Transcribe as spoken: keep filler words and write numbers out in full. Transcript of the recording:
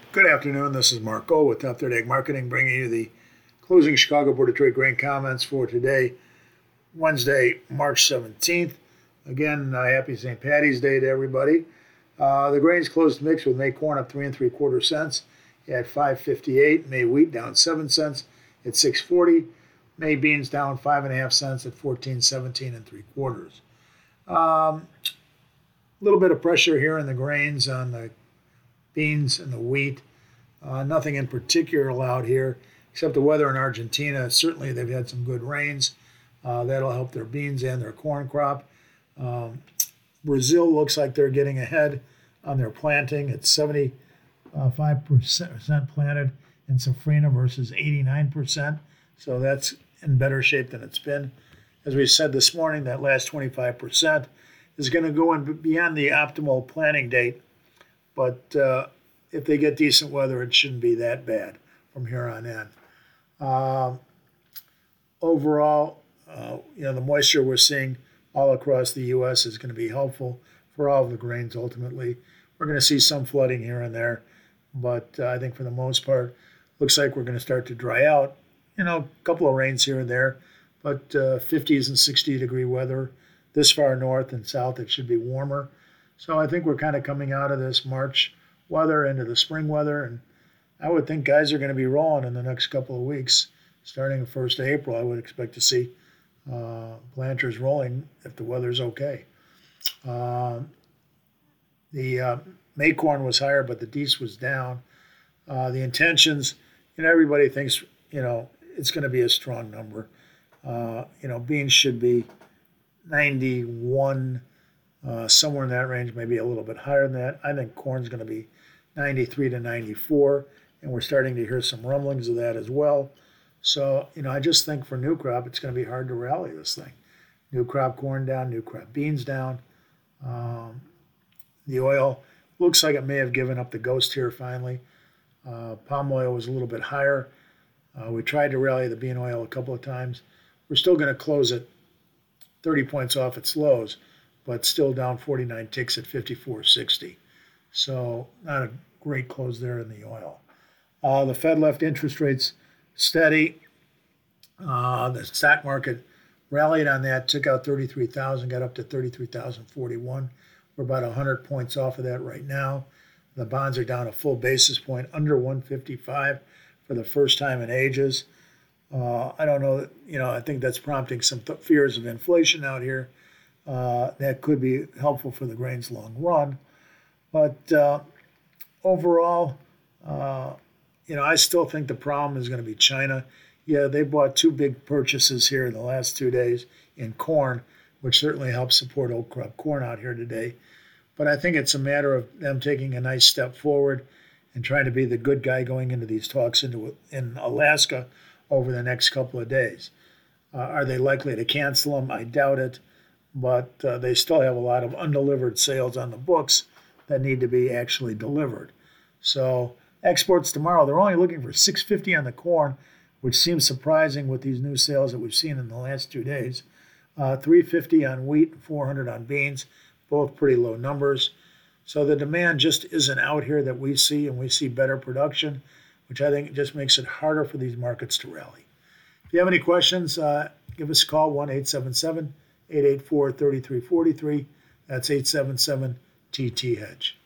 Good afternoon. This is Marco with Top thirty Ag Marketing, bringing you the closing Chicago Board of Trade grain comments for today, Wednesday, March seventeenth. Again, uh, happy Saint Patty's Day to everybody. Uh, the grains closed mixed with May corn up three and three quarter cents at five fifty-eight. May wheat down seven cents at six forty. May beans down five and a half cents at fourteen seventeen and three quarters. A um, little bit of pressure here in the grains on the beans and the wheat. Uh, nothing in particular out here except the weather in Argentina. Certainly they've had some good rains. Uh, that'll help their beans and their corn crop. Um, Brazil looks like they're getting ahead on their planting. It's seventy-five percent planted in Safrinha versus eighty-nine percent. So that's in better shape than it's been. As we said this morning, that last twenty-five percent is going to go in beyond the optimal planting date. But uh, if they get decent weather, it shouldn't be that bad from here on in. Um, overall, uh, you know, the moisture we're seeing all across the U S is going to be helpful for all of the grains ultimately. We're going to see some flooding here and there, but uh, I think for the most part, looks like we're going to start to dry out. You know, a couple of rains here and there, but uh, fifties and sixty degree weather. This far north and south, it should be warmer. So I think we're kind of coming out of this March weather into the spring weather, and I would think guys are going to be rolling in the next couple of weeks. Starting the first of April, I would expect to see uh, planters rolling if the weather's okay. Uh, the uh, May corn was higher, but the Dees was down. Uh, the intentions, you know, everybody thinks, you know, it's going to be a strong number. Uh, you know, beans should be ninety-one. Uh, somewhere in that range, maybe a little bit higher than that. I think corn's going to be ninety-three to ninety-four, and we're starting to hear some rumblings of that as well. So, you know, I just think for new crop, it's going to be hard to rally this thing. New crop corn down, new crop beans down. Um, the oil looks like it may have given up the ghost here finally. Uh, palm oil was a little bit higher. Uh, we tried to rally the bean oil a couple of times. We're still going to close it thirty points off its lows, but still down forty-nine ticks at fifty-four sixty. So not a great close there in the oil. Uh, the Fed left interest rates steady. Uh, the stock market rallied on that, took out thirty-three thousand, got up to thirty-three thousand forty-one. We're about one hundred points off of that right now. The bonds are down a full basis point, under one fifty-five for the first time in ages. Uh, I don't know, you know, I think that's prompting some th- fears of inflation out here. Uh, that could be helpful for the grains long run. But uh, overall, uh, you know, I still think the problem is going to be China. Yeah, they bought two big purchases here in the last two days in corn, which certainly helps support old crop corn out here today. But I think it's a matter of them taking a nice step forward and trying to be the good guy going into these talks into in Alaska over the next couple of days. Uh, are they likely to cancel them? I doubt it. But uh, they still have a lot of undelivered sales on the books that need to be actually delivered. So exports tomorrow, they're only looking for six fifty on the corn, which seems surprising with these new sales that we've seen in the last two days. Uh, three fifty on wheat, four hundred on beans, both pretty low numbers. So the demand just isn't out here that we see, and we see better production, which I think just makes it harder for these markets to rally. If you have any questions, uh, give us a call, one eight seven seven, eight eight four, three three four three. That's eight seven seven T T Hedge.